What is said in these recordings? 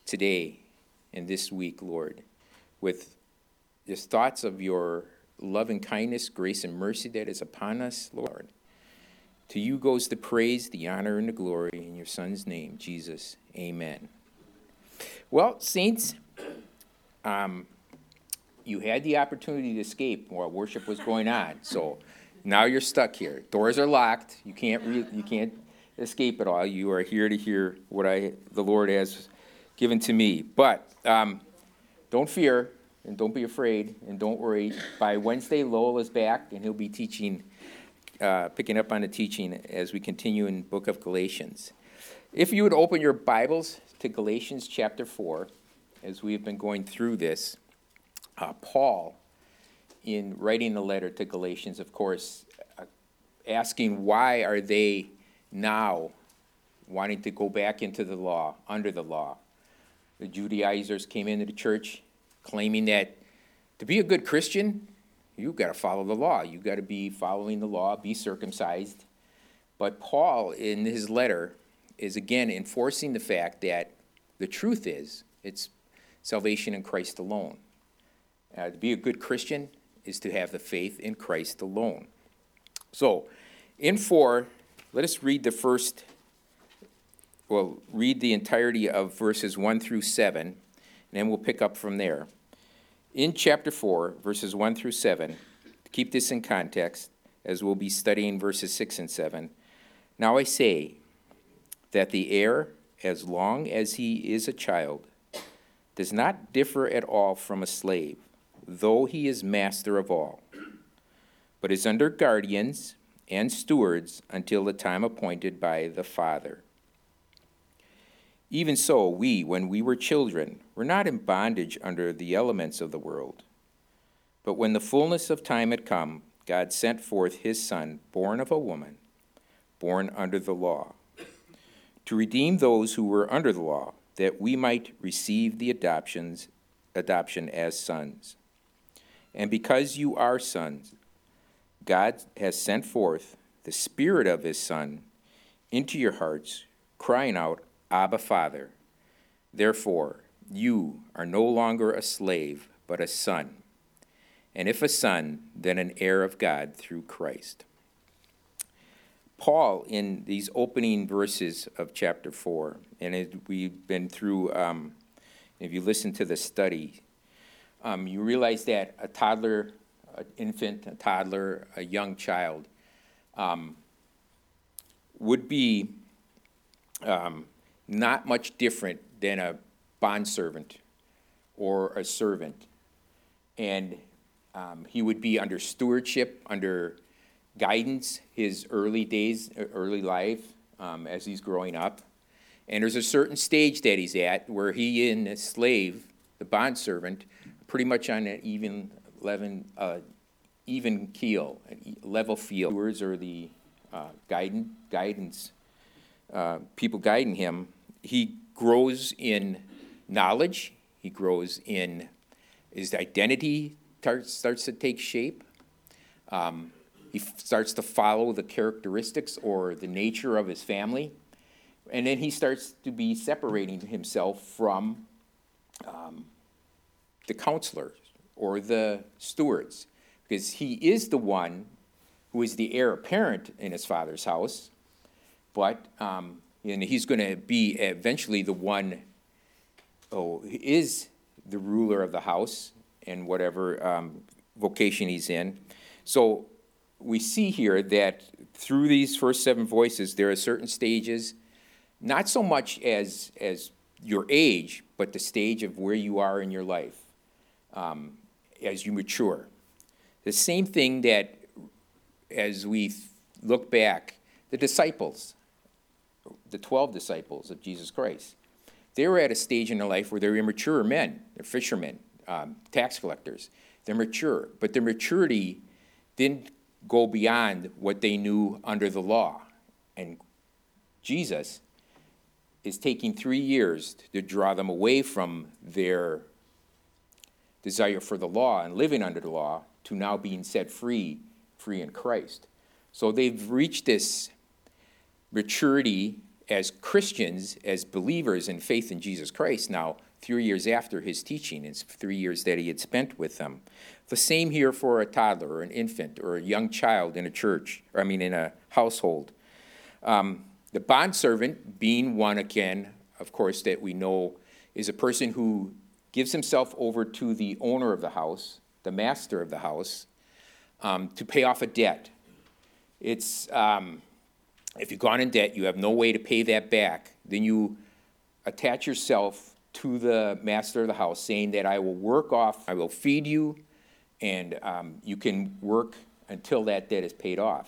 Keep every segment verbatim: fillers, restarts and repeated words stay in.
today and this week, Lord, with just thoughts of your loving kindness, grace, and mercy that is upon us, Lord. To you goes the praise, the honor, and the glory in your Son's name, Jesus. Amen. Well, saints, um, you had the opportunity to escape while worship was going on, so now you're stuck here. Doors are locked. You can't re- you can't escape it all. You are here to hear what I the Lord has given to me. But um, don't fear and don't be afraid and don't worry. By Wednesday, Lowell is back and he'll be teaching. Uh, picking up on the teaching as we continue in the book of Galatians. If you would open your Bibles to Galatians chapter four, as we've been going through this, uh, Paul, in writing the letter to Galatians, of course, uh, asking why are they now wanting to go back into the law, under the law. The Judaizers came into the church claiming that to be a good Christian, you've got to follow the law. You've got to be following the law, be circumcised. But Paul, in his letter, is again enforcing the fact that the truth is it's salvation in Christ alone. Uh, to be a good Christian is to have the faith in Christ alone. So, in four, let us read the first, well, read the entirety of verses one through seven, and then we'll pick up from there. In chapter four, verses one through seven, to keep this in context, as we'll be studying verses six and seven, now I say that the heir, as long as he is a child, does not differ at all from a slave, though he is master of all, but is under guardians and stewards until the time appointed by the Father. Even so, we, when we were children, were not in bondage under the elements of the world. But when the fullness of time had come, God sent forth his Son, born of a woman, born under the law, to redeem those who were under the law, that we might receive the adoptions, adoption as sons. And because you are sons, God has sent forth the Spirit of his Son into your hearts, crying out, Abba, Father. Therefore, you are no longer a slave, but a son. And if a son, then an heir of God through Christ. Paul, in these opening verses of chapter four, and it, we've been through, um, if you listen to the study, um, you realize that a toddler, an infant, a toddler, a young child um, would be um, not much different than a bondservant or a servant. And um, he would be under stewardship, under guidance, his early days, early life, um, as he's growing up. And there's a certain stage that he's at where he and the slave, the bondservant, pretty much on an even, even, uh, even keel, an level field. Stewards or the uh, guidance, guidance uh, people guiding him. He grows in knowledge. He grows in his identity starts, starts to take shape. Um, he f- starts to follow the characteristics or the nature of his family. And then he starts to be separating himself from um, the counselors or the stewards, because he is the one who is the heir apparent in his father's house, but um, and he's going to be eventually the one who is the ruler of the house in whatever um, vocation he's in. So we see here that through these first seven voices, there are certain stages, not so much as as your age, but the stage of where you are in your life um, as you mature. The same thing that, as we look back, the disciples, the twelve disciples of Jesus Christ, they were at a stage in their life where they're immature men, they're fishermen, um, tax collectors. They're mature, but their maturity didn't go beyond what they knew under the law. And Jesus is taking three years to draw them away from their desire for the law and living under the law to now being set free, free in Christ. So they've reached this maturity as Christians, as believers in faith in Jesus Christ now, three years after his teaching, it's three years that he had spent with them. The same here for a toddler or an infant or a young child in a church, or I mean in a household. Um, the bondservant being one, again, of course, that we know is a person who gives himself over to the owner of the house, the master of the house, um, to pay off a debt. It's, um, if you've gone in debt, you have no way to pay that back, then you attach yourself to the master of the house, saying that I will work off, I will feed you, and um, you can work until that debt is paid off.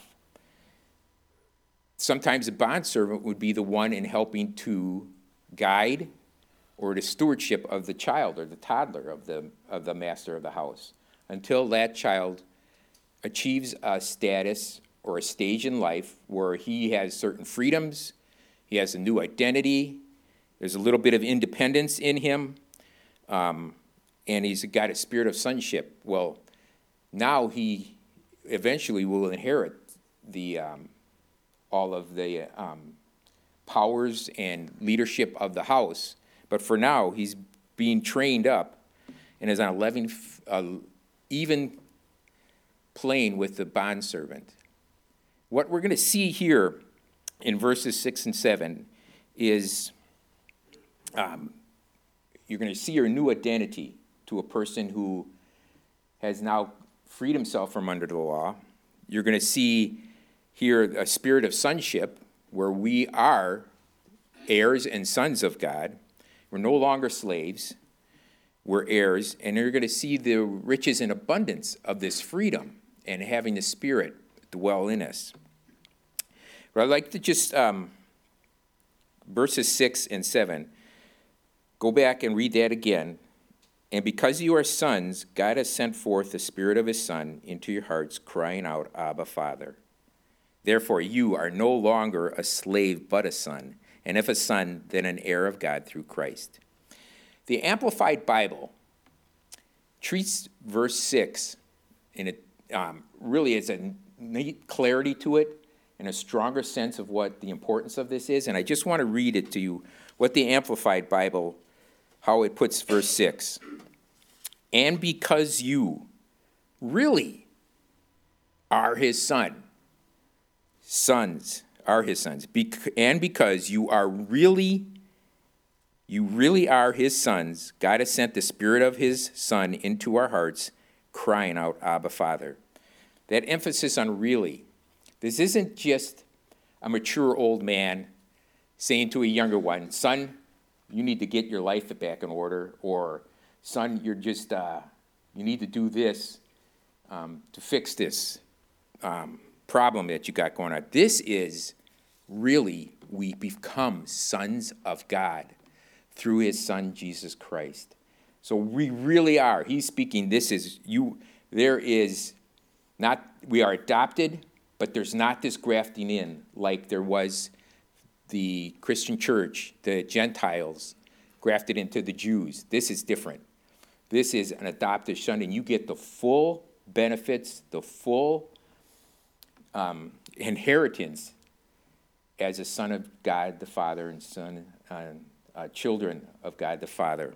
Sometimes a bondservant would be the one in helping to guide or the stewardship of the child or the toddler of the of the master of the house until that child achieves a status or a stage in life where he has certain freedoms, he has a new identity, there's a little bit of independence in him, um, and he's got a spirit of sonship. Well, now he eventually will inherit the um, all of the um, powers and leadership of the house. But for now, he's being trained up and is on a level, uh, even plane with the bondservant. What we're going to see here in verses six and seven is um, you're going to see your new identity to a person who has now freed himself from under the law. You're going to see here a spirit of sonship where we are heirs and sons of God. We're no longer slaves. We're heirs. And you're going to see the riches and abundance of this freedom and having the Spirit dwell in us. But I'd like to just, um, verses six and seven, go back and read that again. And because you are sons, God has sent forth the Spirit of his Son into your hearts, crying out, Abba, Father. Therefore you are no longer a slave, but a son. And if a son, then an heir of God through Christ. The Amplified Bible treats verse six in a, um, really as a neat clarity to it and a stronger sense of what the importance of this is. And I just want to read it to you, what the Amplified Bible, how it puts verse six. And because you really are his son, sons, are his sons, Bec- and because you are really, you really are his sons, God has sent the Spirit of his Son into our hearts, crying out, Abba, Father. That emphasis on really. This isn't just a mature old man saying to a younger one, son, you need to get your life back in order, or son, you're just, uh, you need to do this um, to fix this um, problem that you got going on. This is really, we become sons of God through his Son, Jesus Christ. So we really are. He's speaking, this is, you, there is not, we are adopted, but there's not this grafting in like there was the Christian church, the Gentiles grafted into the Jews. This is different. This is an adopted son, and you get the full benefits, the full um, inheritance as a son of God the Father and son, uh, uh, children of God the Father.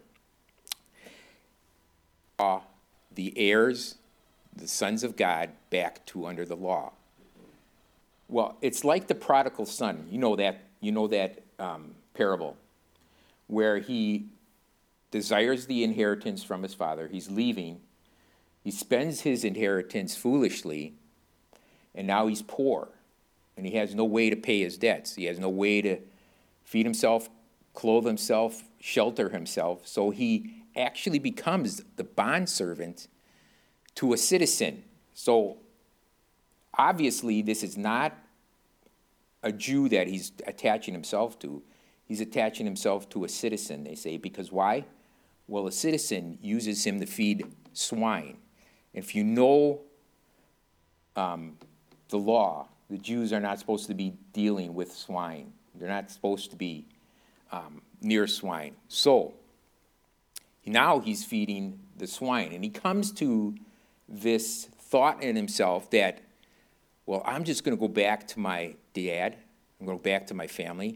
Uh, the heirs, the sons of God, back to under the law. Well, it's like the prodigal son. You know that. You know that um, parable where he desires the inheritance from his father. He's leaving. He spends his inheritance foolishly, and now he's poor. And he has no way to pay his debts. He has no way to feed himself, clothe himself, shelter himself. So he actually becomes the bondservant to a citizen. So obviously this is not a Jew that he's attaching himself to. He's attaching himself to a citizen, they say. Because why? Well, a citizen uses him to feed swine. If you know um, the law, the Jews are not supposed to be dealing with swine. They're not supposed to be um, near swine. So now he's feeding the swine. And he comes to this thought in himself that, well, I'm just going to go back to my dad. I'm going to go back to my family.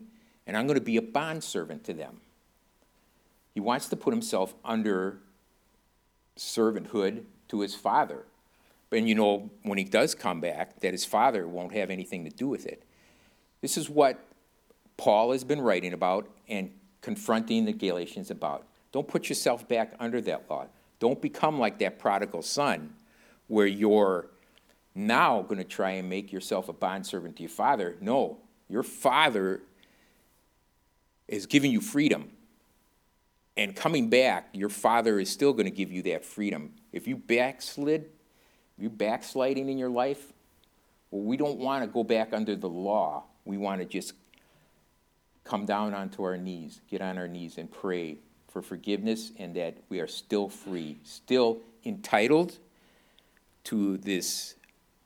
and I'm going to be a bondservant to them. He wants to put himself under servanthood to his father. And you know, when he does come back, that his father won't have anything to do with it. This is what Paul has been writing about and confronting the Galatians about. Don't put yourself back under that law. Don't become like that prodigal son where you're now going to try and make yourself a bondservant to your father. No, your father is giving you freedom. And coming back, your father is still going to give you that freedom. If you backslid, if you're backsliding in your life, well, we don't want to go back under the law. We want to just come down onto our knees, get on our knees and pray for forgiveness and that we are still free, still entitled to this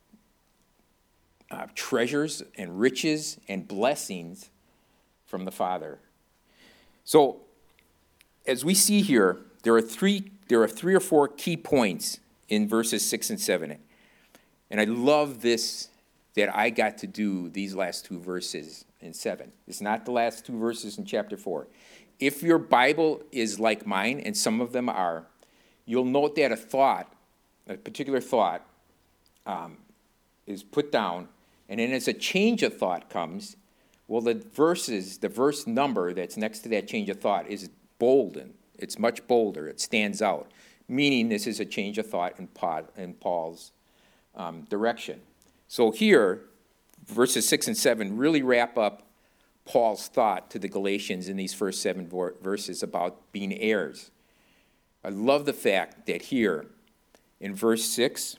uh, treasures and riches and blessings from the Father. So, as we see here, there are three there are three or four key points in verses six and seven. And I love this, that I got to do these last two verses in seven. It's not the last two verses in chapter four. If your Bible is like mine, and some of them are, you'll note that a thought, a particular thought, um, is put down, and then as a change of thought comes, well, the verses, the verse number that's next to that change of thought is bolden. It's much bolder. It stands out, meaning this is a change of thought in, Paul, in Paul's um, direction. So here, verses six and seven really wrap up Paul's thought to the Galatians in these first seven verses about being heirs. I love the fact that here in verse six,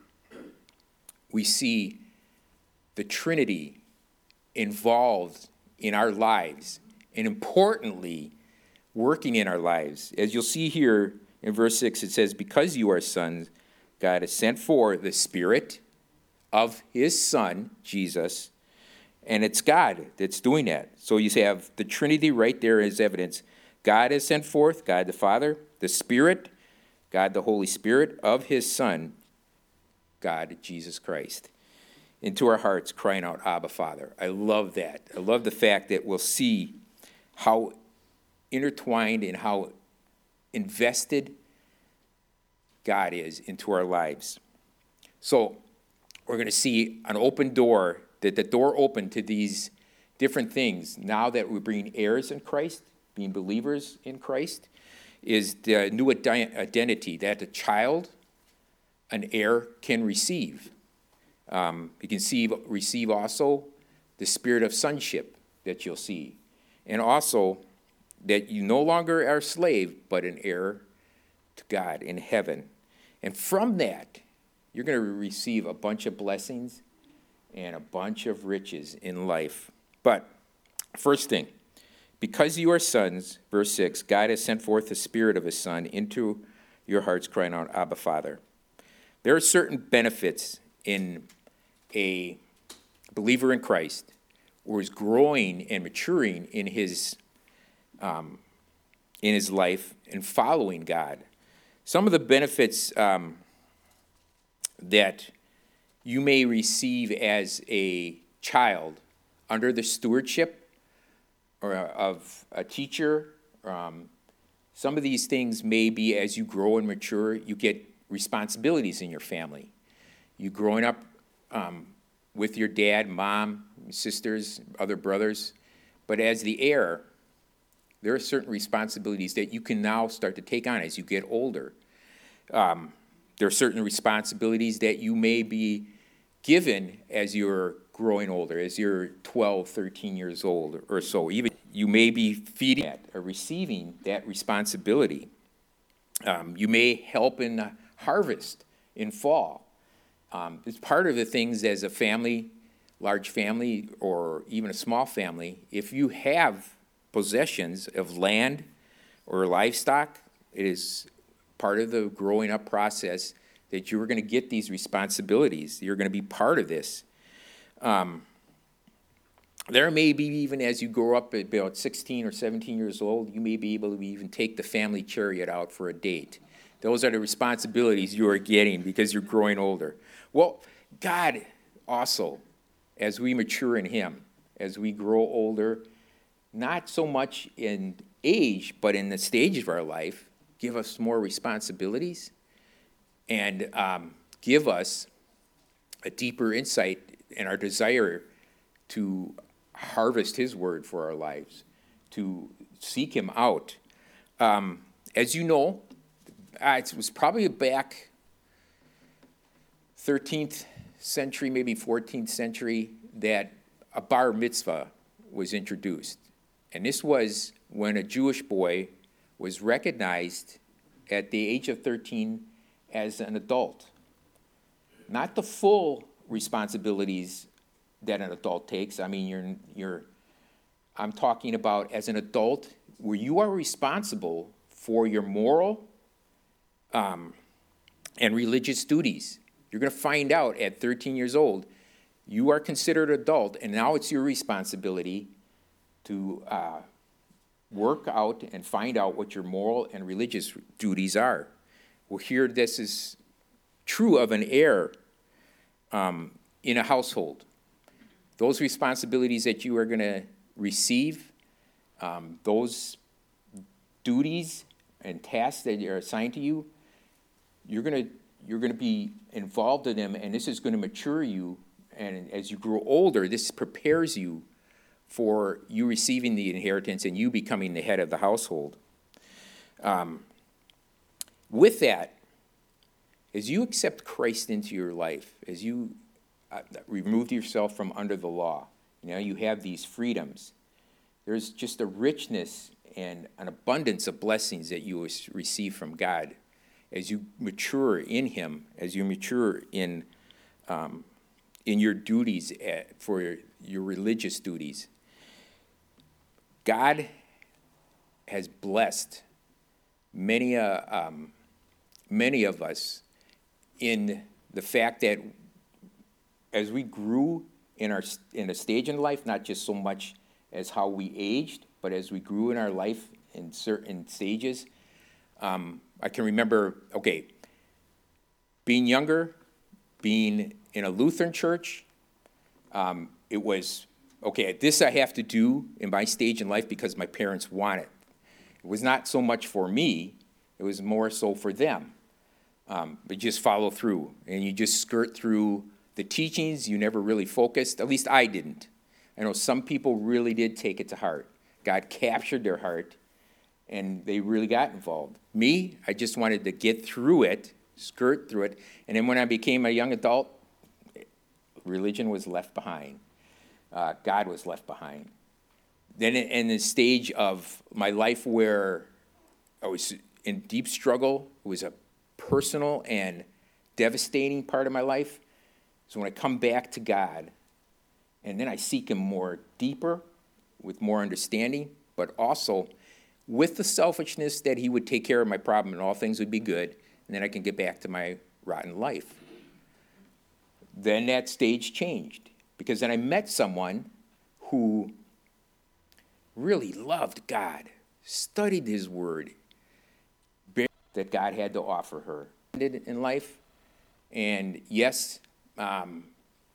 we see the Trinity involved in our lives, and importantly, working in our lives. As you'll see here in verse six, it says, because you are sons, God has sent forth the Spirit of his Son, Jesus, and it's God that's doing that. So you have the Trinity right there as evidence. God has sent forth, God the Father, the Spirit, God the Holy Spirit of his Son, God Jesus Christ, into our hearts, crying out, Abba, Father. I love that. I love the fact that we'll see how intertwined and how invested God is into our lives. So we're going to see an open door, that the door open to these different things now that we're being heirs in Christ, being believers in Christ, is the new identity that a child, an heir, can receive. Um, you can see, receive also the spirit of sonship that you'll see. And also that you no longer are a slave, but an heir to God in heaven. And from that, you're going to receive a bunch of blessings and a bunch of riches in life. But first thing, because you are sons, verse six, God has sent forth the Spirit of his Son into your hearts, crying out, Abba, Father. There are certain benefits in a believer in Christ who is growing and maturing in his um, in his life and following God. Some of the benefits um, that you may receive as a child under the stewardship or of a teacher, um, some of these things may be as you grow and mature, you get responsibilities in your family. You growing up um, with your dad, mom, sisters, other brothers, but as the heir, there are certain responsibilities that you can now start to take on as you get older. Um, there are certain responsibilities that you may be given as you're growing older, as you're twelve, thirteen years old or so. Even you may be feeding that or receiving that responsibility. Um, you may help in the harvest in fall. Um, it's part of the things as a family, large family, or even a small family. If you have possessions of land or livestock, it is part of the growing up process that you're going to get these responsibilities. You're going to be part of this. Um, there may be, even as you grow up at about sixteen or seventeen years old, you may be able to even take the family chariot out for a date. Those are the responsibilities you are getting because you're growing older. Well, God also, as we mature in him, as we grow older, not so much in age, but in the stage of our life, give us more responsibilities and um, give us a deeper insight in our desire to harvest his word for our lives, to seek him out. Um, as you know, uh, it was probably back thirteenth century, maybe fourteenth century, that a bar mitzvah was introduced. And this was when a Jewish boy was recognized at the age of thirteen as an adult. Not the full responsibilities that an adult takes. I mean, you're, you're, I'm talking about as an adult where you are responsible for your moral um, and religious duties. You're going to find out at thirteen years old, you are considered adult, and now it's your responsibility to uh, work out and find out what your moral and religious duties are. Well, here this is true of an heir um, in a household. Those responsibilities that you are going to receive, um, those duties and tasks that are assigned to you, you're going to you're going to be involved in them, and this is going to mature you. And as you grow older, this prepares you for you receiving the inheritance and you becoming the head of the household. Um, with that, as you accept Christ into your life, as you uh, remove yourself from under the law, you know, you have these freedoms. There's just a richness and an abundance of blessings that you receive from God as you mature in him, as you mature in um, in your duties at, for your, your religious duties. God has blessed many, uh, um, many of us in the fact that as we grew in our in a stage in life, not just so much as how we aged, but as we grew in our life in certain stages. Um, I can remember, okay, being younger, being in a Lutheran church, um, it was, okay, this I have to do in my stage in life because my parents want it. It was not so much for me, it was more so for them. Um, but just follow through, and you just skirt through the teachings. You never really focused, at least I didn't. I know some people really did take it to heart. God captured their heart, and they really got involved. Me, I just wanted to get through it, skirt through it, and then when I became a young adult, religion was left behind. Uh, God was left behind. Then in the stage of my life where I was in deep struggle, it was a personal and devastating part of my life. So when I come back to God, and then I seek him more deeper, with more understanding, but also with the selfishness that he would take care of my problem and all things would be good, and then I can get back to my rotten life. Then that stage changed, because then I met someone who really loved God, studied his word, that God had to offer her in life. And yes, um,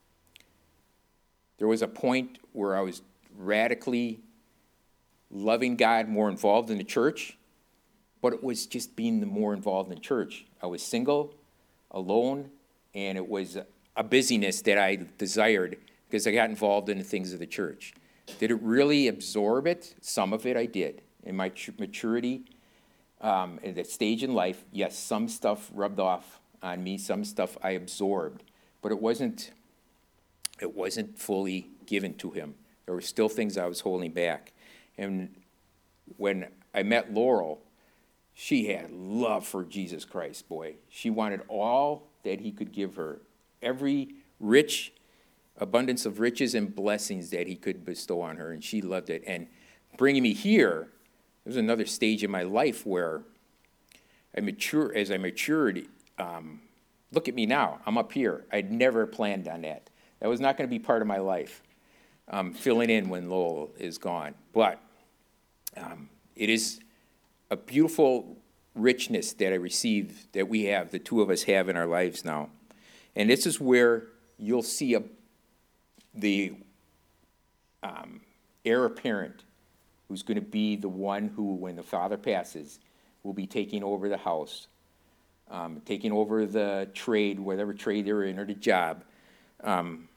there was a point where I was radically loving God, more involved in the church, but it was just being the more involved in church. I was single, alone, and it was a busyness that I desired because I got involved in the things of the church. Did it really absorb it? Some of it I did. In my maturity, um, at that stage in life, yes, some stuff rubbed off on me, some stuff I absorbed, but it wasn't, it wasn't fully given to him. There were still things I was holding back. And when I met Laurel, she had love for Jesus Christ, boy. She wanted all that he could give her, every rich abundance of riches and blessings that he could bestow on her, and she loved it. And bringing me here, there was another stage in my life where I mature. As I matured, um, look at me now. I'm up here. I'd never planned on that. That was not going to be part of my life, um, filling in when Lowell is gone. But um, it is a beautiful richness that I receive, that we have, the two of us have in our lives now. And this is where you'll see a, the um, heir apparent who's going to be the one who, when the father passes, will be taking over the house, um, taking over the trade, whatever trade they're in, or the job. Um,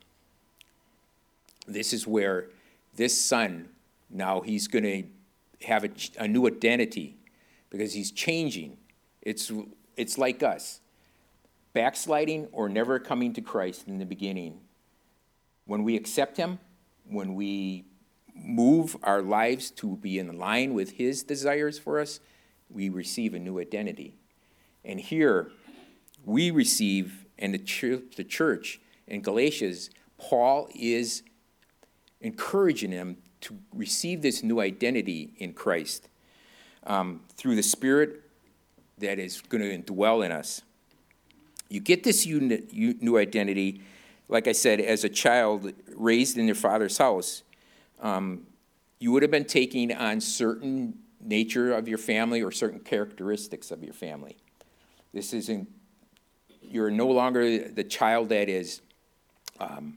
this is where this son, now he's going to have a, a new identity because he's changing. It's, it's like us, backsliding or never coming to Christ in the beginning. When we accept him, when we move our lives to be in line with his desires for us, we receive a new identity. And here, we receive, and the church, the church in Galatians, Paul is encouraging them to receive this new identity in Christ um, through the Spirit that is going to indwell in us. You get this new identity, like I said, as a child raised in your father's house. Um, you would have been taking on certain nature of your family or certain characteristics of your family. This isn't, you're no longer the child that is um,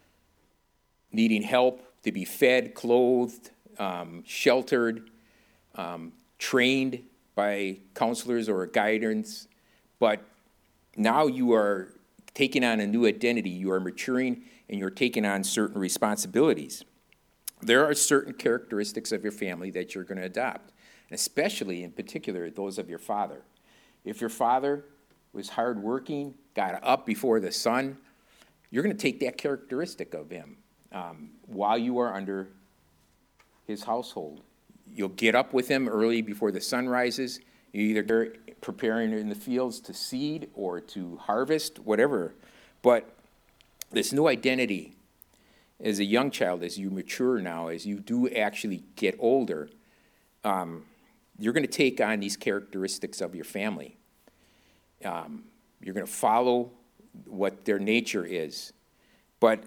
needing help to be fed, clothed, um, sheltered, um, trained by counselors or guidance, but now you are taking on a new identity. You are maturing and you're taking on certain responsibilities. There are certain characteristics of your family that you're going to adopt, especially in particular those of your father. If your father was hardworking, got up before the sun, you're going to take that characteristic of him um, while you are under his household. You'll get up with him early before the sun rises. You're either preparing in the fields to seed or to harvest, whatever. But this new identity as a young child, as you mature now, as you do actually get older, um, you're going to take on these characteristics of your family. Um, you're going to follow what their nature is. But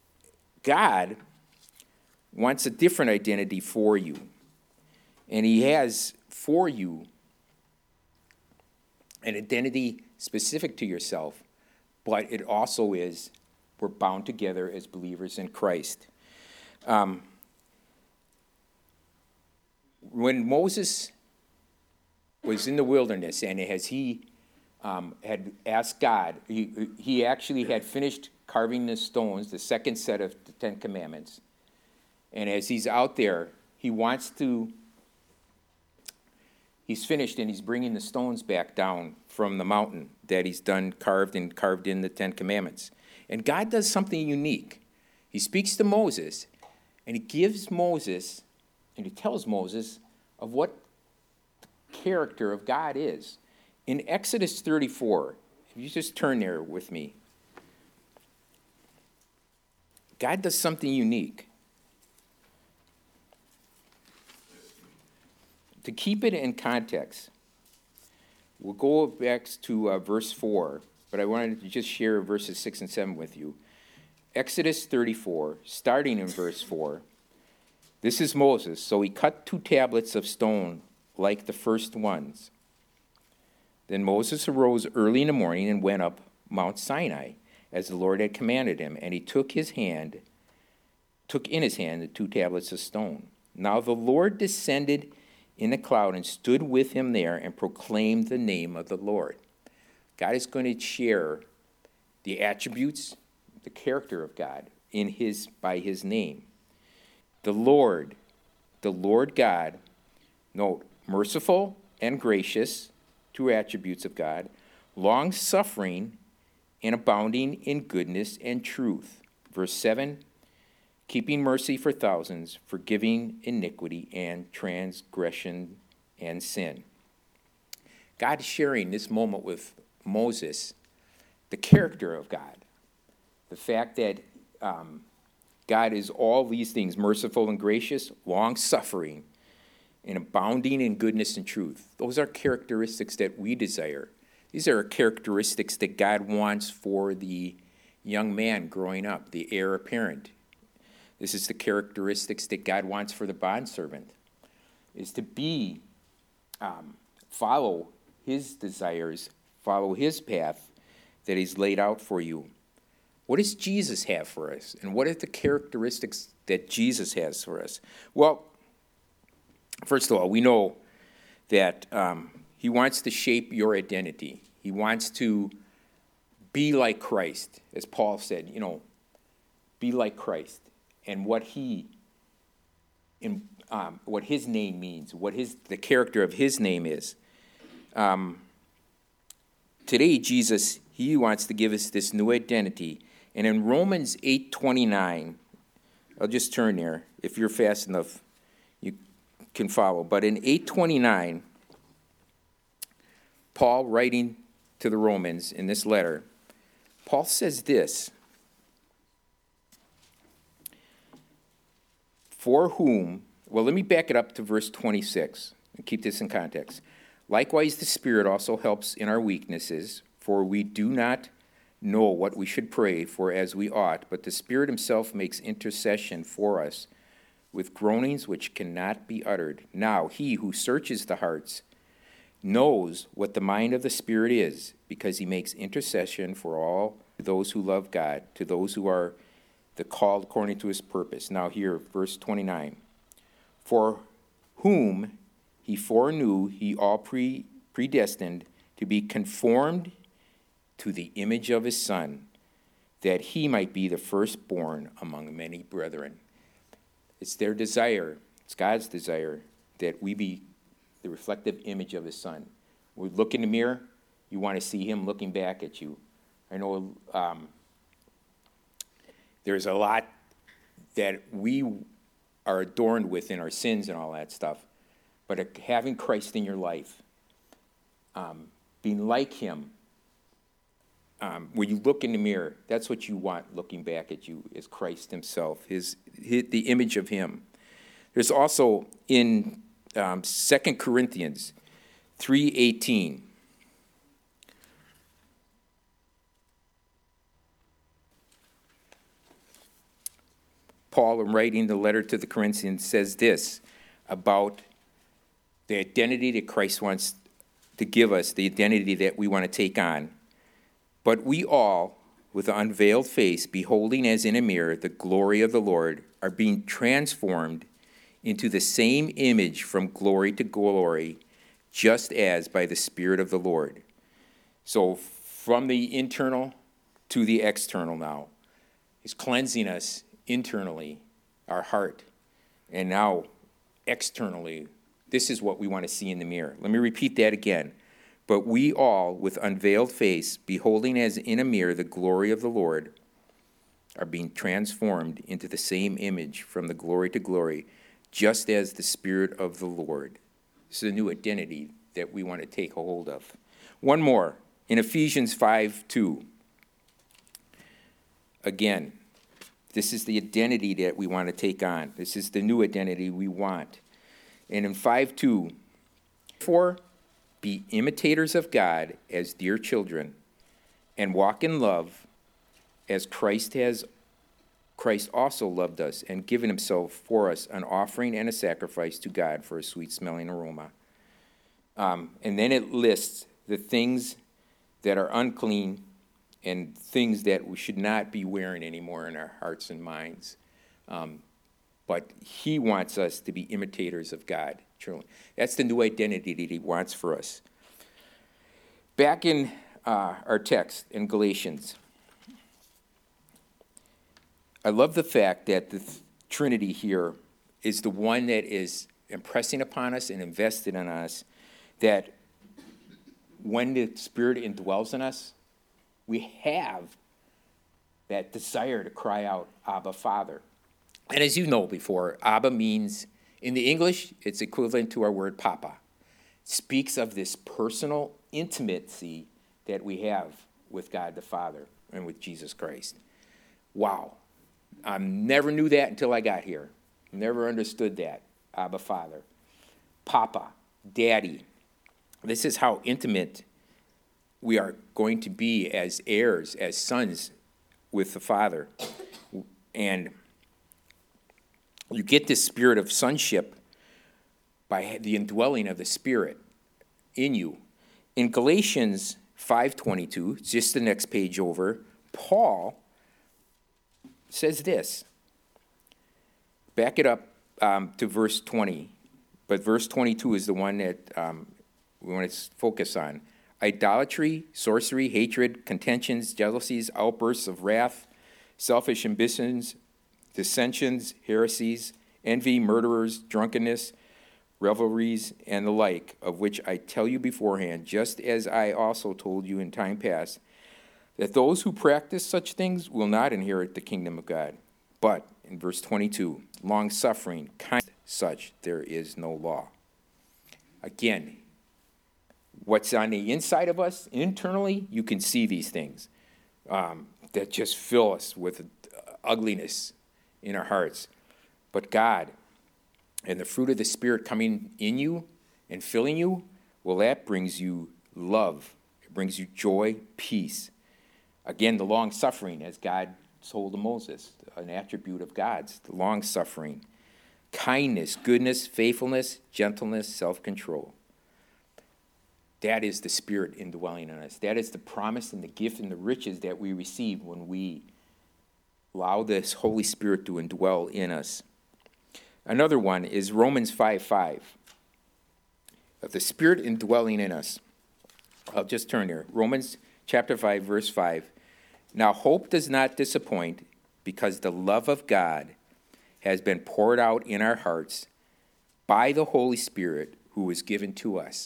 God wants a different identity for you. And he has for you an identity specific to yourself, but it also is, we're bound together as believers in Christ. Um, when Moses was in the wilderness, and as he um, had asked God, he, he actually had finished carving the stones, the second set of the Ten Commandments. And as he's out there, he wants to, he's finished and he's bringing the stones back down from the mountain that he's done carved and carved in the Ten Commandments. And God does something unique. He speaks to Moses, and he gives Moses, and he tells Moses of what the character of God is. In Exodus thirty-four, if you just turn there with me, God does something unique. To keep it in context, we'll go back to uh, verse four, but I wanted to just share verses six and seven with you. Exodus thirty-four, starting in verse four, this is Moses. So he cut two tablets of stone like the first ones. Then Moses arose early in the morning and went up Mount Sinai, as the Lord had commanded him, and he took his hand, took in his hand the two tablets of stone. Now the Lord descended in a cloud and stood with him there and proclaimed the name of the Lord. God is going to share the attributes, the character of God in his by his name. The Lord, the Lord God, note, merciful and gracious, two attributes of God, long-suffering and abounding in goodness and truth. Verse seven, keeping mercy for thousands, forgiving iniquity and transgression and sin. God is sharing this moment with Moses, the character of God, the fact that um, God is all these things, merciful and gracious, long-suffering, and abounding in goodness and truth. Those are characteristics that we desire. These are characteristics that God wants for the young man growing up, the heir apparent. This is the characteristics that God wants for the bondservant, is to be, um, follow his desires, follow his path that he's laid out for you. What does Jesus have for us? And what are the characteristics that Jesus has for us? Well, First of all, we know that um, he wants to shape your identity. He wants to be like Christ, as Paul said, you know, be like Christ. And what he, in, um, what his name means, what his the character of his name is. Um, today, Jesus, he wants to give us this new identity. And in Romans eight twenty-nine, I'll just turn there. If you're fast enough, you can follow. But in eight twenty-nine, Paul writing to the Romans in this letter, Paul says this, for whom, well, let me back it up to verse twenty-six and keep this in context. Likewise, the Spirit also helps in our weaknesses, for we do not know what we should pray for as we ought, but the Spirit himself makes intercession for us with groanings which cannot be uttered. Now, he who searches the hearts knows what the mind of the Spirit is, because he makes intercession for all those who love God, to those who are the called according to his purpose. Now here, verse twenty-nine. For whom he foreknew, he all pre- predestined to be conformed to the image of his Son, that he might be the firstborn among many brethren. It's their desire, it's God's desire, that we be the reflective image of his Son. We look in the mirror, you want to see him looking back at you. I know um, there's a lot that we are adorned with in our sins and all that stuff, but having Christ in your life, um, being like him, um, when you look in the mirror, that's what you want looking back at you, is Christ himself, his, his the image of him. There's also in um, Second Corinthians three eighteen, Paul, in writing the letter to the Corinthians, says this about the identity that Christ wants to give us, the identity that we want to take on. But we all, with unveiled face, beholding as in a mirror the glory of the Lord, are being transformed into the same image from glory to glory, just as by the Spirit of the Lord. So from the internal to the external now. He's cleansing us internally, our heart, and now externally. This is what we want to see in the mirror. Let me repeat that again. But we all, with unveiled face, beholding as in a mirror the glory of the Lord, are being transformed into the same image from the glory to glory, just as the Spirit of the Lord. This is a new identity that we want to take a hold of. One more, in Ephesians five two. Again, this is the identity that we want to take on. This is the new identity we want. And in five two, therefore, be imitators of God as dear children, and walk in love as Christ has Christ also loved us and given himself for us, an offering and a sacrifice to God for a sweet-smelling aroma. Um, and then it lists the things that are unclean and things that we should not be wearing anymore in our hearts and minds. Um, but he wants us to be imitators of God. Truly. That's the new identity that he wants for us. Back in uh, our text in Galatians, I love the fact that the th- Trinity here is the one that is impressing upon us and invested in us, that when the Spirit indwells in us, we have that desire to cry out, Abba, Father. And as you know before, Abba means, in the English, it's equivalent to our word Papa. It speaks of this personal intimacy that we have with God the Father and with Jesus Christ. Wow. I never knew that until I got here. Never understood that. Abba, Father. Papa, Daddy. This is how intimate we are going to be as heirs, as sons with the Father. And you get this spirit of sonship by the indwelling of the Spirit in you. In Galatians five twenty-two, it's just the next page over, Paul says this. Back it up um, to verse twenty. but verse twenty-two is the one that um, we want to focus on. Idolatry, sorcery, hatred, contentions, jealousies, outbursts of wrath, selfish ambitions, dissensions, heresies, envy, murderers, drunkenness, revelries, and the like, of which I tell you beforehand, just as I also told you in time past, that those who practice such things will not inherit the kingdom of God. But, in verse twenty-two, long-suffering, kind, such there is no law. Again, what's on the inside of us, internally, you can see these things um, that just fill us with ugliness in our hearts. But God, and the fruit of the Spirit coming in you and filling you, well, that brings you love. It brings you joy, peace. Again, the long-suffering, as God told to Moses, an attribute of God's, the long-suffering. Kindness, goodness, faithfulness, gentleness, self-control. That is the Spirit indwelling in us. That is the promise and the gift and the riches that we receive when we allow this Holy Spirit to indwell in us. Another one is Romans five five. Of the Spirit indwelling in us. I'll just turn there. Romans chapter five, verse five. Now hope does not disappoint, because the love of God has been poured out in our hearts by the Holy Spirit who was given to us.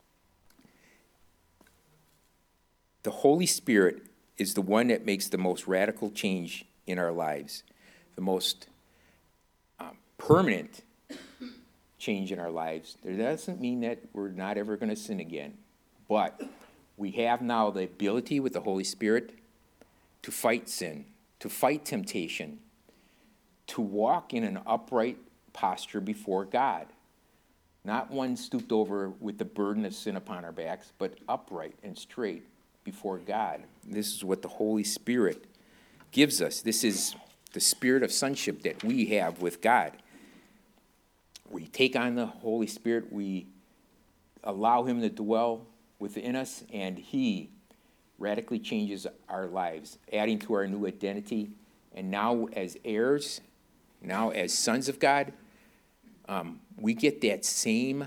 The Holy Spirit is the one that makes the most radical change in our lives, the most um, permanent change in our lives. That doesn't mean that we're not ever going to sin again, but we have now the ability with the Holy Spirit to fight sin, to fight temptation, to walk in an upright posture before God. Not one stooped over with the burden of sin upon our backs, but upright and straight before God. This is what the Holy Spirit gives us. This is the spirit of sonship that we have with God. We take on the Holy Spirit, we allow him to dwell within us, and he radically changes our lives, adding to our new identity. And now as heirs, now as sons of God, um, we get that same,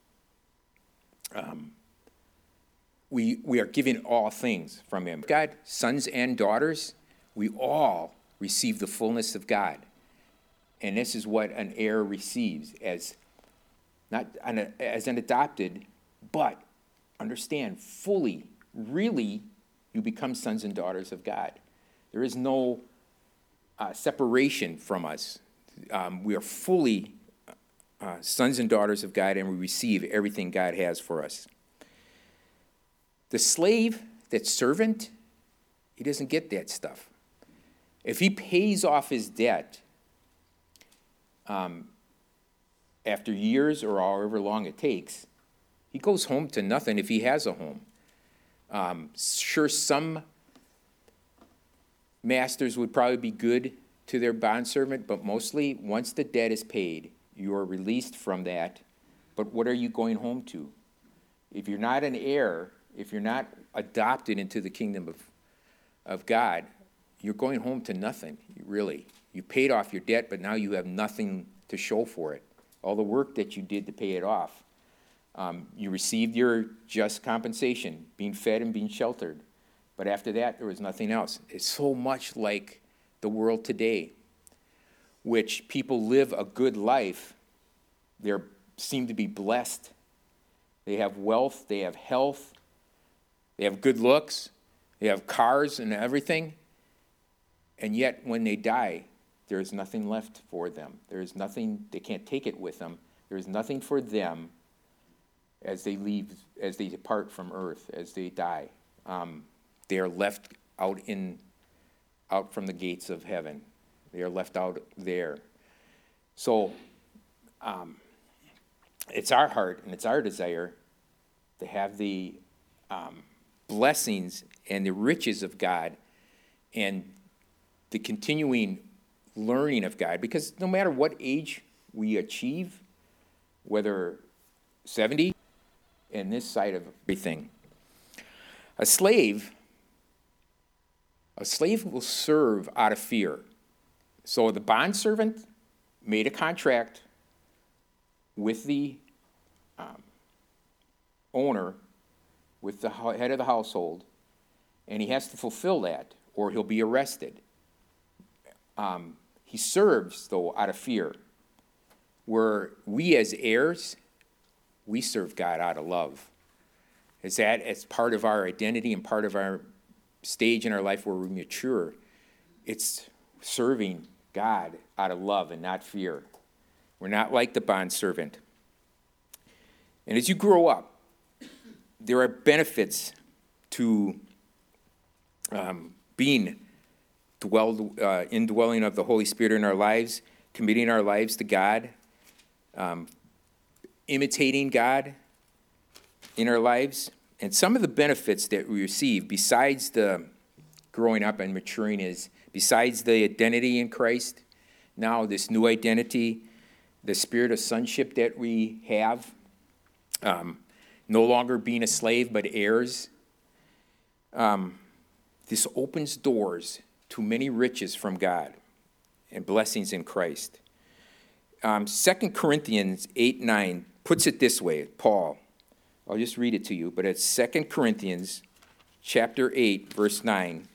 um, we, we are given all things from him. God, sons and daughters, we all receive the fullness of God. And this is what an heir receives as not an, as an adopted, but understand fully, really, you become sons and daughters of God. There is no uh, separation from us. Um, we are fully uh, sons and daughters of God, and we receive everything God has for us. The slave, that servant, he doesn't get that stuff. If he pays off his debt um, after years or however long it takes, he goes home to nothing if he has a home. Um, sure, some masters would probably be good to their bondservant, but mostly, once the debt is paid, you are released from that. But what are you going home to? If you're not an heir, if you're not adopted into the kingdom of, of God, you're going home to nothing, really. You paid off your debt, but now you have nothing to show for it. All the work that you did to pay it off. Um, you received your just compensation, being fed and being sheltered. But after that, there was nothing else. It's so much like the world today, which people live a good life. They seem to be blessed. They have wealth, they have health, they have good looks, they have cars and everything. And yet, when they die, there is nothing left for them. There is nothing, they can't take it with them. There is nothing for them as they leave, as they depart from earth, as they die. Um, they are left out in, out from the gates of heaven. They are left out there. So, um, it's our heart and it's our desire to have the um, blessings and the riches of God and the continuing learning of God, because no matter what age we achieve, whether seventy, and this side of everything, a slave, a slave will serve out of fear. So the bondservant made a contract with the um, owner with the ho- head of the household, and he has to fulfill that, or he'll be arrested. Um, he serves, though, out of fear, where we as heirs, we serve God out of love. Is that as part of our identity and part of our stage in our life where we mature? It's serving God out of love and not fear. We're not like the bondservant. And as you grow up, there are benefits to um, being dwelled, uh, indwelling of the Holy Spirit in our lives, committing our lives to God, um, imitating God in our lives. And some of the benefits that we receive, besides the growing up and maturing, is besides the identity in Christ, now this new identity, the spirit of sonship that we have, um, no longer being a slave but heirs. Um, this opens doors to many riches from God and blessings in Christ. Um, Second Corinthians eight nine puts it this way, Paul. I'll just read it to you, but it's Second Corinthians chapter eight, verse nine.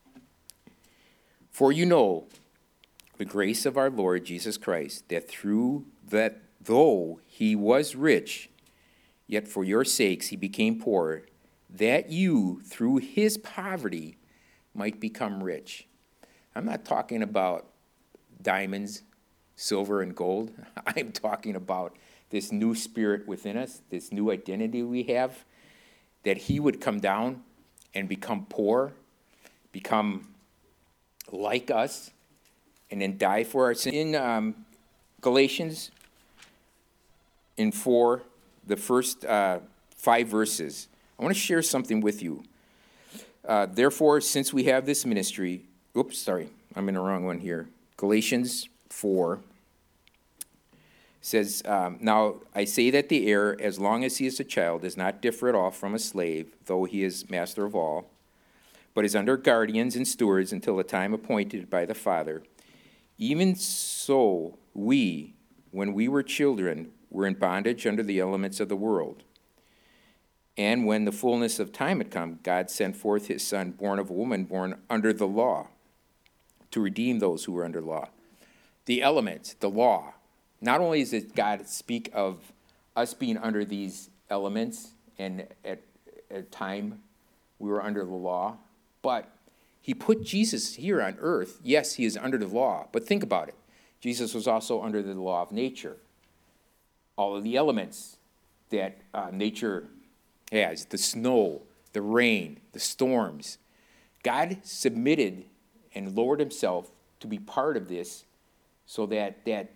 For you know the grace of our Lord Jesus Christ, that through that though he was rich, yet for your sakes he became poor, that you through his poverty might become rich. I'm not talking about diamonds, silver, and gold. I'm talking about this new spirit within us, this new identity we have, that he would come down and become poor, become like us, and then die for our sins. In um, Galatians, in four, the first uh, five verses, I want to share something with you. Uh, Therefore, since we have this ministry, oops, sorry, I'm in the wrong one here. Galatians four says, um, Now I say that the heir, as long as he is a child, does not differ at all from a slave, though he is master of all, but is under guardians and stewards until the time appointed by the Father. Even so, we, when we were children, were in bondage under the elements of the world. And when the fullness of time had come, God sent forth his Son, born of a woman, born under the law, to redeem those who were under law. The elements, the law. Not only does God speak of us being under these elements, and at a time we were under the law, but he put Jesus here on earth. Yes, he is under the law, but think about it. Jesus was also under the law of nature. All of the elements that uh, nature has, the snow, the rain, the storms. God submitted and lowered himself to be part of this so that that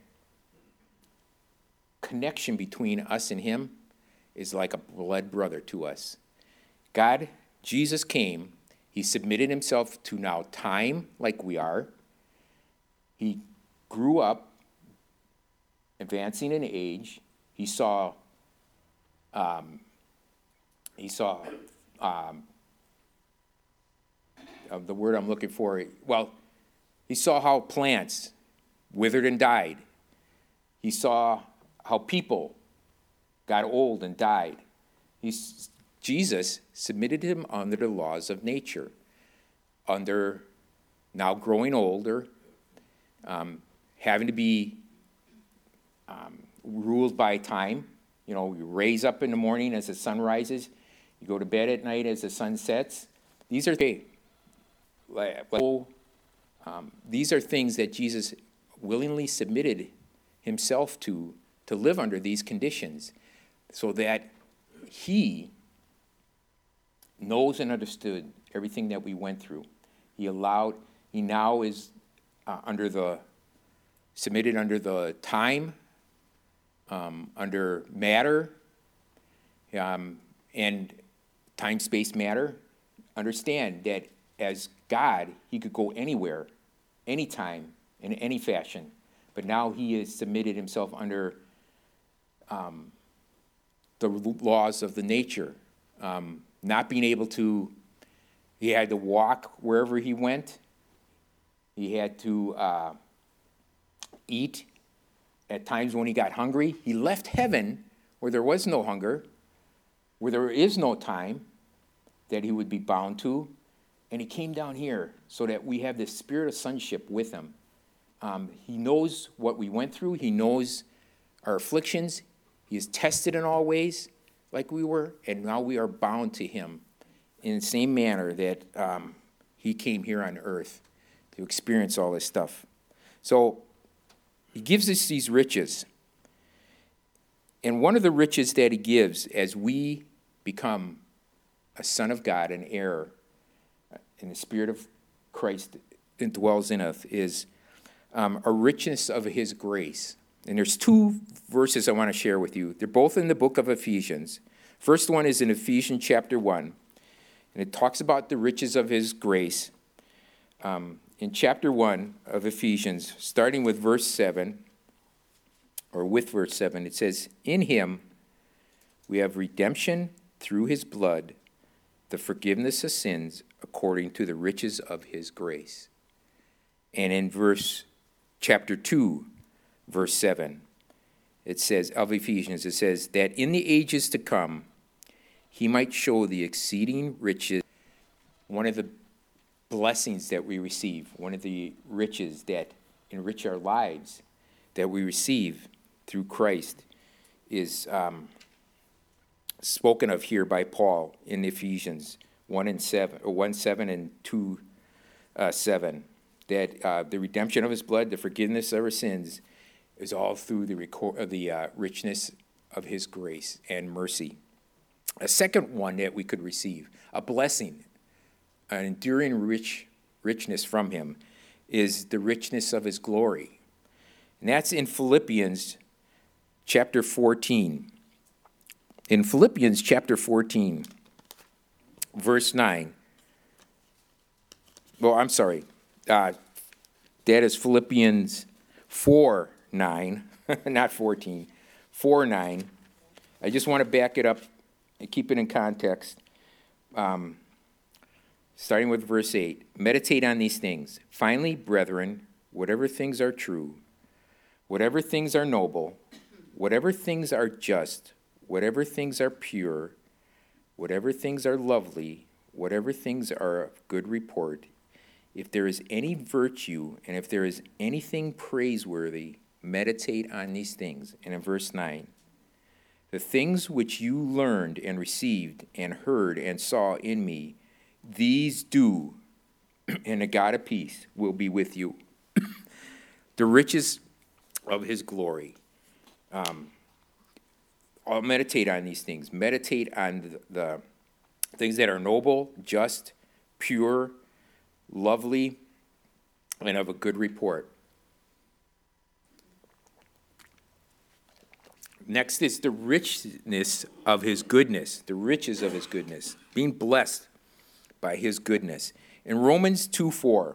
connection between us and him is like a blood brother to us. God, Jesus came, he submitted himself to now time like we are. He grew up, advancing in age. He saw, um, he saw, um, uh, the word I'm looking for, well, he saw how plants withered and died. He saw how people got old and died. He's, Jesus submitted him under the laws of nature, under now growing older, um, having to be um, ruled by time. You know, you raise up in the morning as the sun rises, you go to bed at night as the sun sets. These are okay. Um, these are things that Jesus willingly submitted himself to, to live under these conditions, so that he knows and understood everything that we went through. He allowed, he now is uh, under the, submitted under the time, um, under matter, um, and time-space matter. Understand that as God, he could go anywhere, anytime, in any fashion. But now he has submitted himself under um, the laws of the nature. Um, not being able to, he had to walk wherever he went. He had to uh, eat at times when he got hungry. He left heaven where there was no hunger, where there is no time that he would be bound to. And he came down here so that we have this spirit of sonship with him. Um, he knows what we went through. He knows our afflictions. He is tested in all ways like we were, and now we are bound to him in the same manner that um, he came here on earth to experience all this stuff. So he gives us these riches. And one of the riches that he gives as we become a son of God, an heir, and the Spirit of Christ that dwells in us is um, a richness of his grace. And there's two verses I want to share with you. They're both in the book of Ephesians. First one is in Ephesians chapter one, and it talks about the riches of his grace. Um, in chapter one of Ephesians, starting with verse seven, or with verse seven, it says, "In him we have redemption through his blood, the forgiveness of sins according to the riches of his grace." And in verse chapter two, verse seven, it says, of Ephesians, it says, that in the ages to come, he might show the exceeding riches. One of the blessings that we receive, one of the riches that enrich our lives that we receive through Christ is um, spoken of here by Paul in Ephesians one and seven, or one seven and two uh, seven, that uh, the redemption of his blood, the forgiveness of our sins, is all through the record, the uh, richness of his grace and mercy. A second one that we could receive, a blessing, an enduring rich richness from him, is the richness of his glory. And that's in Philippians chapter fourteen. In Philippians chapter fourteen, verse nine. Well, I'm sorry. Uh, that is Philippians four nine, not fourteen. four nine. I just want to back it up and keep it in context. Um, starting with verse eight. Meditate on these things. Finally, brethren, whatever things are true, whatever things are noble, whatever things are just, whatever things are pure, whatever things are lovely, whatever things are of good report, if there is any virtue and if there is anything praiseworthy, meditate on these things. And in verse nine, the things which you learned and received and heard and saw in me, these do, and the God of peace will be with you. The riches of his glory. Um, I'll meditate on these things. Meditate on the, the things that are noble, just, pure, lovely, and of a good report. Next is the richness of his goodness, the riches of his goodness, being blessed by his goodness. In Romans two four,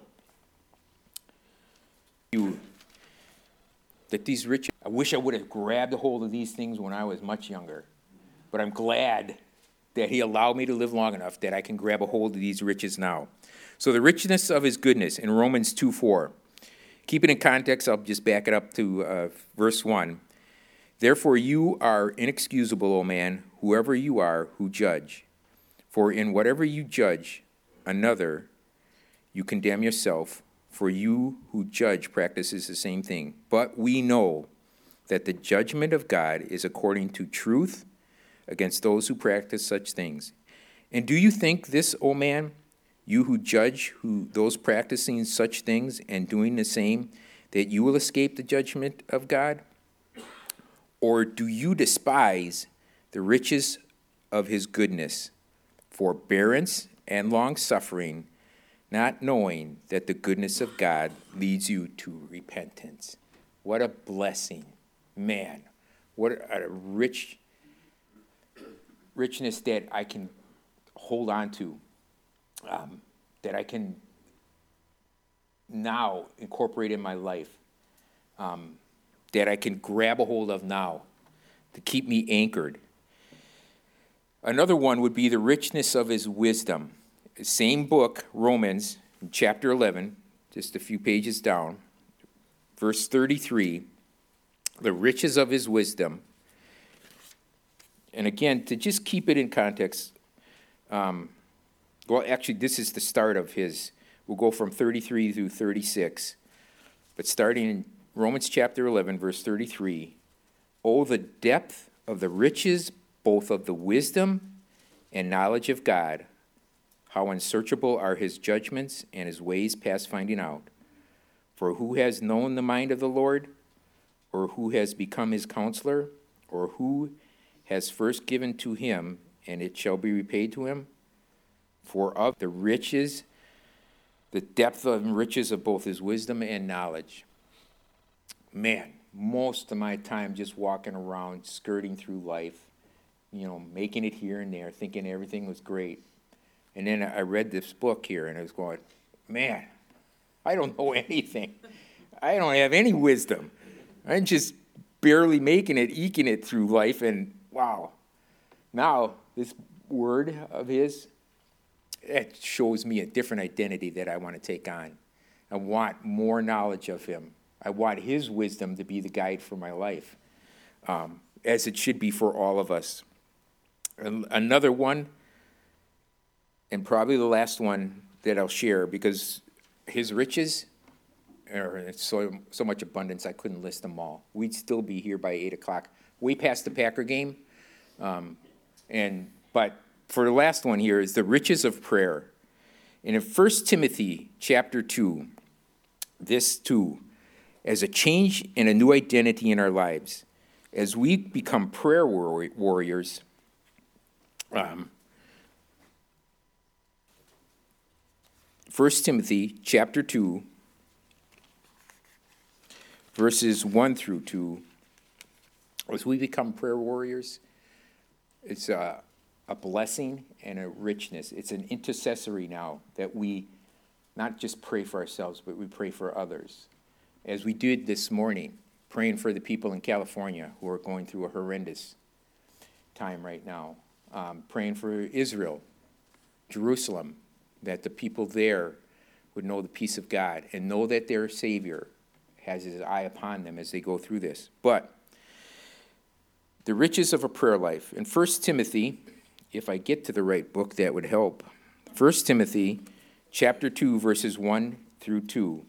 you that these riches, I wish I would have grabbed a hold of these things when I was much younger, but I'm glad that he allowed me to live long enough that I can grab a hold of these riches now. So the richness of his goodness in Romans two four. Keep it in context, I'll just back it up to uh, verse one. Therefore you are inexcusable, O man, whoever you are who judge. For in whatever you judge another, you condemn yourself, for you who judge practices the same thing. But we know that the judgment of God is according to truth against those who practice such things. And do you think this, O man, you who judge who those practicing such things and doing the same, that you will escape the judgment of God? Or do you despise the riches of his goodness, forbearance and long-suffering, not knowing that the goodness of God leads you to repentance? What a blessing. Man, what a rich richness that I can hold on to, um, that I can now incorporate in my life, um, that I can grab a hold of now to keep me anchored. Another one would be the richness of his wisdom. Same book, Romans, chapter eleven, just a few pages down, verse thirty-three, the riches of his wisdom. And again, to just keep it in context, um, well, actually, this is the start of his, we'll go from thirty-three through thirty-six, but starting in Romans chapter eleven, verse thirty-three, oh, the depth of the riches, both of the wisdom and knowledge of God, how unsearchable are his judgments and his ways past finding out. For who has known the mind of the Lord, or who has become his counselor, or who has first given to him, and it shall be repaid to him? For of the riches, the depth of riches of both his wisdom and knowledge. Man, most of my time just walking around, skirting through life, you know, making it here and there, thinking everything was great. And then I read this book here, and I was going, man, I don't know anything. I don't have any wisdom. I'm just barely making it, eking it through life, and wow. Now, this word of his, it shows me a different identity that I want to take on. I want more knowledge of him. I want his wisdom to be the guide for my life, um, as it should be for all of us. Another one, and probably the last one that I'll share, because his riches are so, so much abundance, I couldn't list them all. We'd still be here by eight o'clock, way past the Packer game. Um, and but for the last one here is the riches of prayer. And in First Timothy chapter two, this too, as a change and a new identity in our lives, as we become prayer warriors, um, First Timothy chapter two, verses one through two, as we become prayer warriors, it's a, a blessing and a richness. It's an intercessory now that we not just pray for ourselves, but we pray for others. As we did this morning, praying for the people in California who are going through a horrendous time right now. Um, praying for Israel, Jerusalem, that the people there would know the peace of God and know that their Savior has his eye upon them as they go through this. But the riches of a prayer life. In First Timothy, if I get to the right book, that would help. First Timothy chapter two, verses one through two.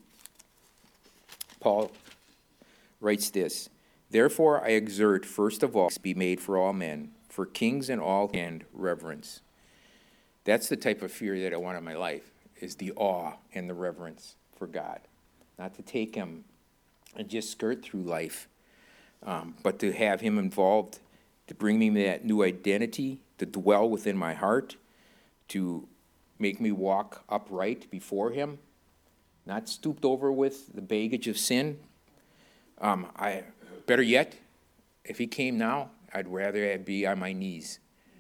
Paul writes this, therefore I exhort, first of all, to be made for all men, for kings and all, and reverence. That's the type of fear that I want in my life, is the awe and the reverence for God. Not to take him and just skirt through life, um, but to have him involved, to bring me that new identity, to dwell within my heart, to make me walk upright before him, not stooped over with the baggage of sin. Um, I better yet, if he came now, I'd rather be on my knees,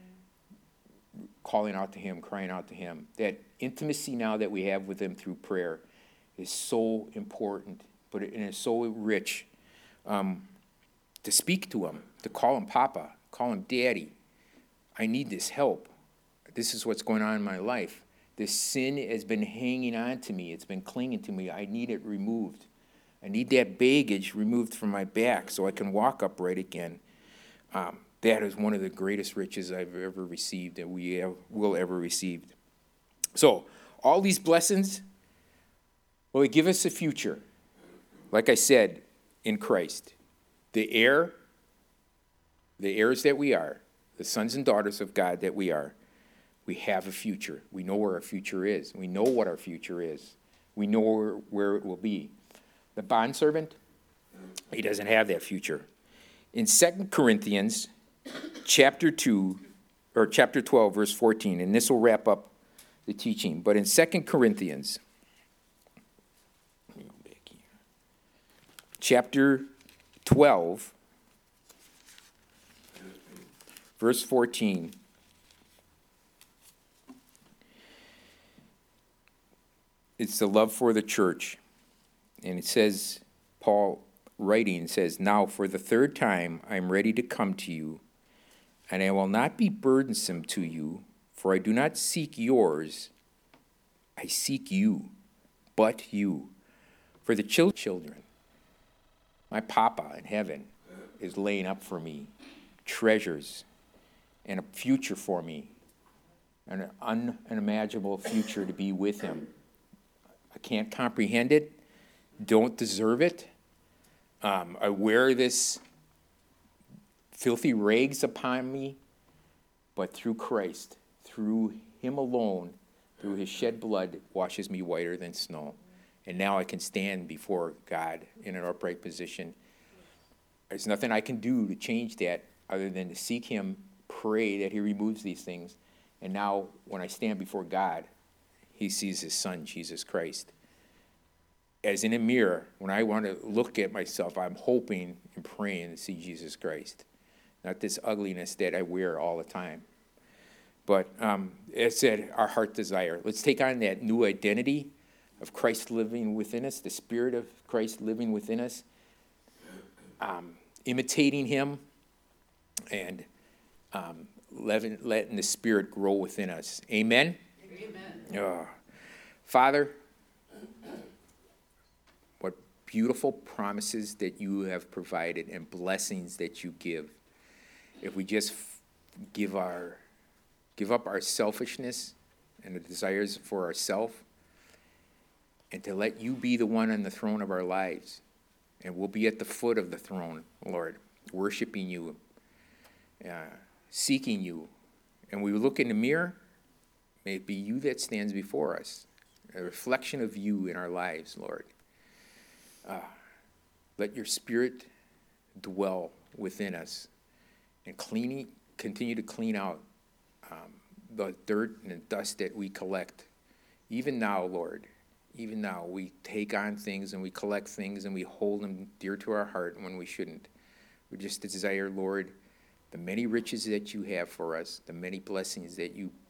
calling out to him, crying out to him. That intimacy now that we have with him through prayer is so important, but it is so rich. Um, to speak to him, to call him Papa, call him Daddy. I need this help. This is what's going on in my life. This sin has been hanging on to me. It's been clinging to me. I need it removed. I need that baggage removed from my back so I can walk upright again. Um, that is one of the greatest riches I've ever received and we have, will ever receive. So, all these blessings, well, they give us a future. Like I said, in Christ. The heir, the heirs that we are, the sons and daughters of God that we are, we have a future. We know where our future is. We know what our future is. We know where, where it will be. The bondservant, he doesn't have that future. In Second Corinthians chapter two, or chapter twelve, verse fourteen, and this will wrap up the teaching, but in Second Corinthians, let me go back here, chapter twelve, verse fourteen, it's the love for the church. And it says, Paul writing says, now for the third time I am ready to come to you, and I will not be burdensome to you, for I do not seek yours, I seek you, but you. For the chil- children, my Papa in heaven is laying up for me treasures and a future for me, an unimaginable future to be with him. I can't comprehend it, don't deserve it. Um, I wear this filthy rags upon me, but through Christ, through him alone, through his shed blood, washes me whiter than snow. And now I can stand before God in an upright position. There's nothing I can do to change that other than to seek him, pray that he removes these things. And now when I stand before God, he sees his son, Jesus Christ. As in a mirror, when I want to look at myself, I'm hoping and praying to see Jesus Christ, not this ugliness that I wear all the time. But um, as said, our heart desire. Let's take on that new identity of Christ living within us, the Spirit of Christ living within us, um, imitating him, and um, letting, letting the Spirit grow within us. Amen? Amen. Uh, Father, what beautiful promises that you have provided and blessings that you give. If we just f- give our give up our selfishness and the desires for ourselves, and to let you be the one on the throne of our lives. And we'll be at the foot of the throne, Lord, worshiping you, uh, seeking you. And we look in the mirror, may it be you that stands before us, a reflection of you in our lives, Lord. Uh, let your Spirit dwell within us and clean, continue to clean out um, the dirt and the dust that we collect. Even now, Lord, even now, we take on things and we collect things and we hold them dear to our heart when we shouldn't. We just desire, Lord, the many riches that you have for us, the many blessings that you